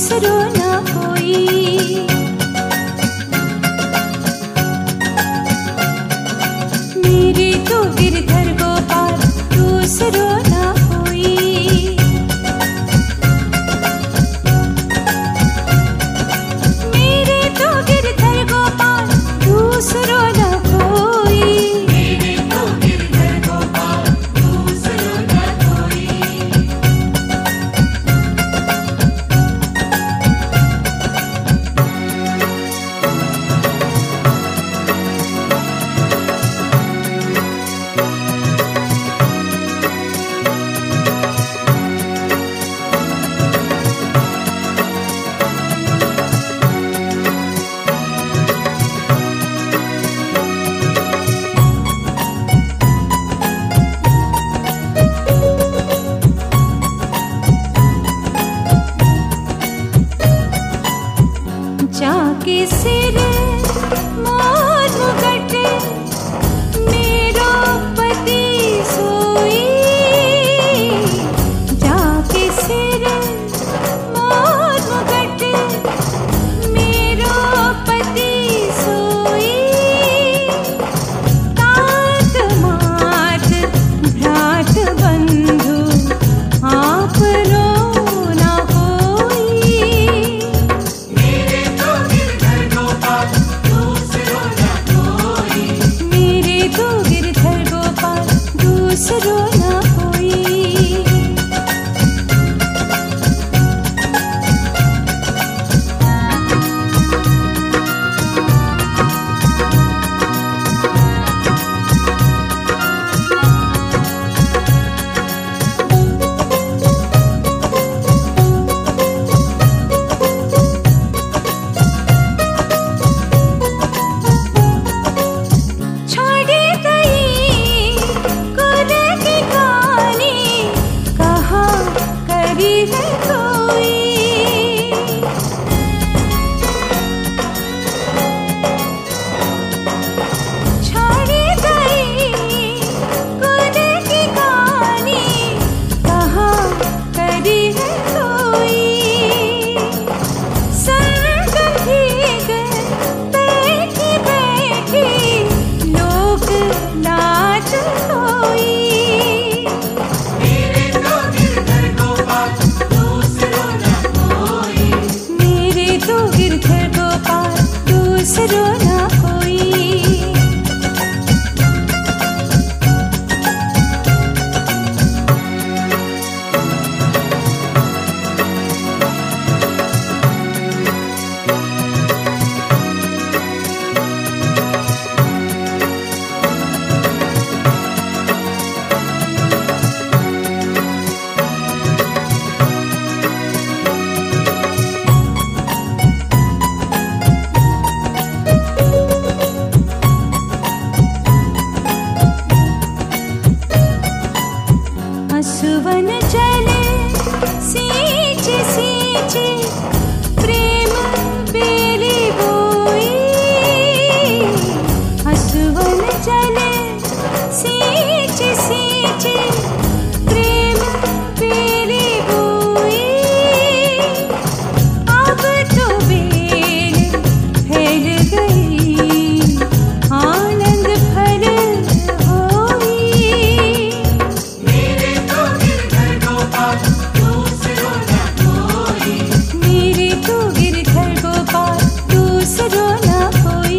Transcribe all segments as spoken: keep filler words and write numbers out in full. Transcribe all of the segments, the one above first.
दूसरो ना कोई। मेरे तो गिरधर गोपाल दूसरो ना कोई। मेरे तो गिरधर गोपाल दूसरो ना कोई। मेरे तो गिरधर गोपाल दूसरो ना कोई। जाके सिर मोर मुगट मेरो पति सोई। जाके सिर मोर मुगट मेरो पति सोई। तात मात भ्रात बंधु आपनो ना कोई। मेरे तो गिरधर गोपाल दूसरो ना कोई। मेरे तो गिरधर गोपाल दूसरो ना कोई। छोड़ी गई कुल की कहानी कहाँ करी है कोई। छोड़ी गई कुल की कहानी कहाँ करी है कोई। संग भीग बैठी बैठी लोग नाच कोई। मेरे तो गिरधर गोपाल दूसरो ना कोई। मेरे तो गिरधर गोपाल दूसरो ना कोई। सुवन चले सींच सींच प्रेम बेली बोई। हसुवन चले सींच सींच प्रेम बेली बोई। अब तो बेल फैल गई आनंद फल होई। मेरे तो गिरधर गोपाल दूसरो ना कोई। मेरे तो गिरधर गोपाल दूसरो ना कोई।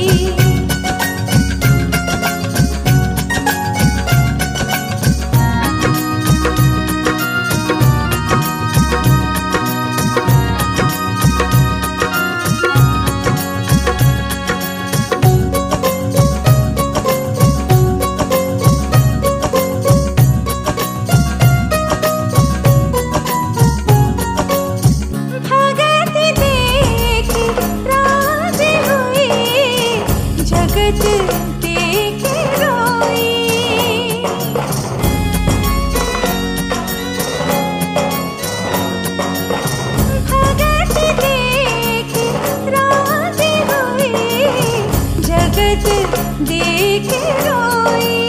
भगत देख राजी हुई जगत देख रोई। भगत देख राजी हुई जगत देख रोई।